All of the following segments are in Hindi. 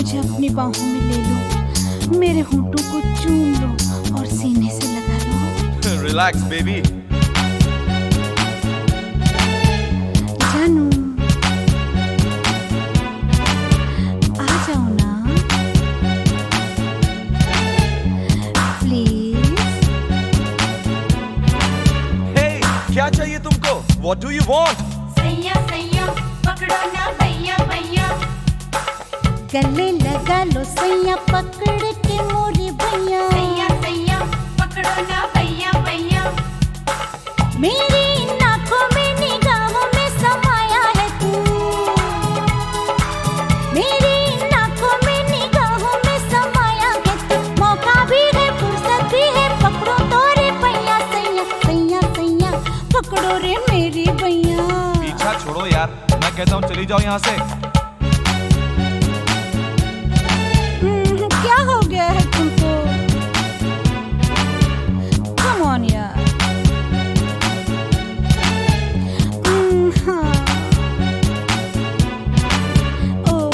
मुझे अपनी बाहों में ले लो, मेरे होंठों को चूम लो और सीने से लगा लो। Relax baby. जानू आ जाओ ना प्लीज। हे क्या चाहिए तुमको? What do you want? सैया सैया पकड़ो ना भैया भैया, गले लगा लो सैया पकड़ के मोरे भैया। सैया सैया पकड़ो ना भैया भैया, मेरी इन आँखों में निगाहों में समाया है तू, मेरी इन आँखों में निगाहों में समाया है तू। मौका भी है फुर्सत भी है, पकड़ो तो रे भैया। सैया सैया सैया पकड़ो रे मेरी भैया। पीछा छोड़ो यार, मैं कहता हूँ चली जाओ यहाँ से। क्या हो गया है तुमको? Come on यार। हाँ। ओह।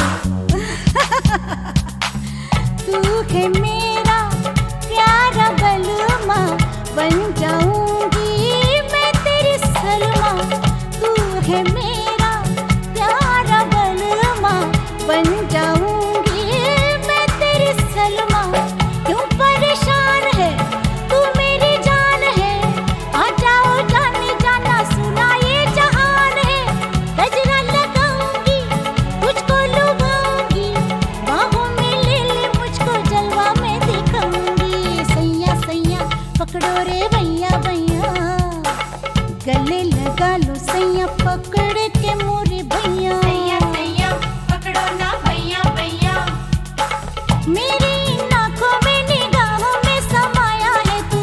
तू है मेरा प्यारा बलमा, बन जाऊंगी मैं तेरी सलमा। तू है मेरा प्यारा बलमा, बन जाऊंगी मैं तेरी सलमा। क्यों परेशान है तू मेरी जान है, आ जाओ जाने जाना सुना ये जहान है। गजरा लगाऊंगी तुझको लुभाऊंगी, बाहों में ले ले मुझको जलवा में दिखाऊंगी। सैया सैया पकड़ो रे भैया भैया, गले लगा लो सैया पकड़ के मोरे भैया। सैया सैया पकड़ो ना भैया भैया, मेरी इन आँखों में निगाहों में समाया है तू,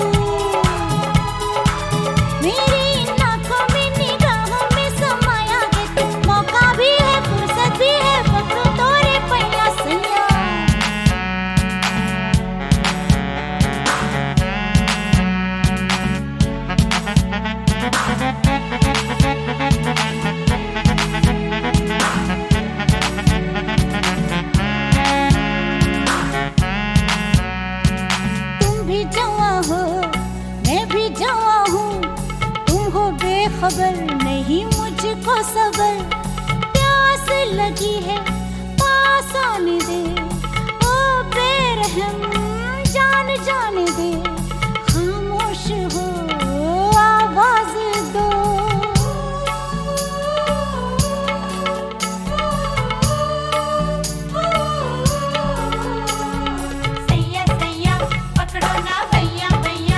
मेरी इन आँखों में निगाहों में समाया है तू। मौका भी है फुर्सत भी है, पकड़ो तो रे भैया। सैया तुम भी जवां हो मैं भी जवां हूँ, तुम हो बेखबर नहीं मुझको सबर। प्यास लगी है पास आने दे, ओ बेरहम जान जाने दे। खामोश हो आवाज दो, सैया सैया पकड़ो ना भैया भैया,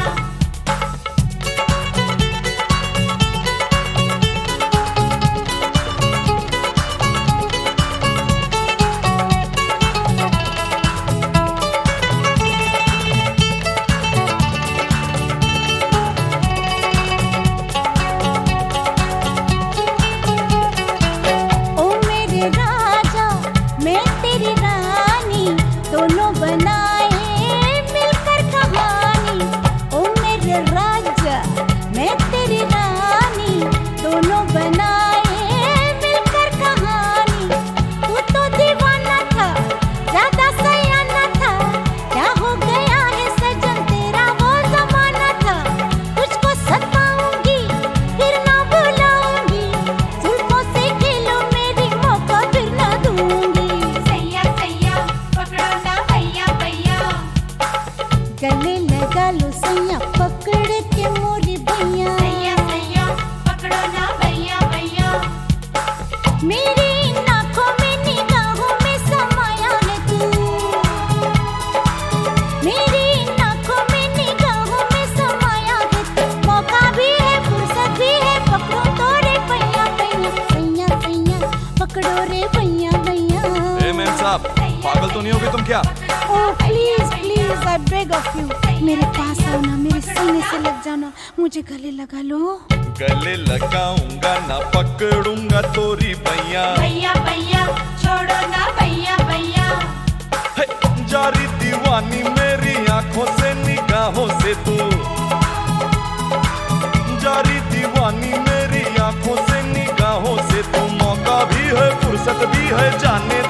ओ मेरे राजा मैं तेरी रानी, दोनों बनाए मिलकर कहानी। ओ मेरे राजा मैं तेरी रानी, दोनों बनाए मिलकर कहानी। तू तो दीवाना था ज्यादा सयाना था, क्या हो गया है सजन तेरा वो जमाना था। तुझको सताऊंगी फिर ना बुलाऊंगी, जुल्फों से खेलो मेरी मौका फिर ना दूंगी। सैया सैया पकड़ो ना भैया भैया, गले लगा लो सैया पकड़ के मोरी भैया। सैया सैया पकड़ो ना भैया भैया, मेरी इन आँखों में निगाहों में समाया है तू, मेरी इन आँखों में निगाहों में समाया है तू। मौका भी है फुर्सत भी है, पकड़ो तो रे भैया भैया। सैया सैया पकड़ो रे भैया भैया। ए मैम साहब, पागल तो नहीं होगे तुम क्या? Oh please please I beg of you, मेरे पास आओ ना, मेरे सीने से लग जाना, मुझे गले लगा लो। गले लगाऊंगा ना पकड़ूंगा तोरी भैया। भैया भैया छोड़ो ना भैया भैया, हे, जारी दीवानी मेरी आंखों से निगाहों से तू, जारी दीवानी मेरी आंखों से निगाहों से तू। मौका भी है फुर्सत भी है, जाने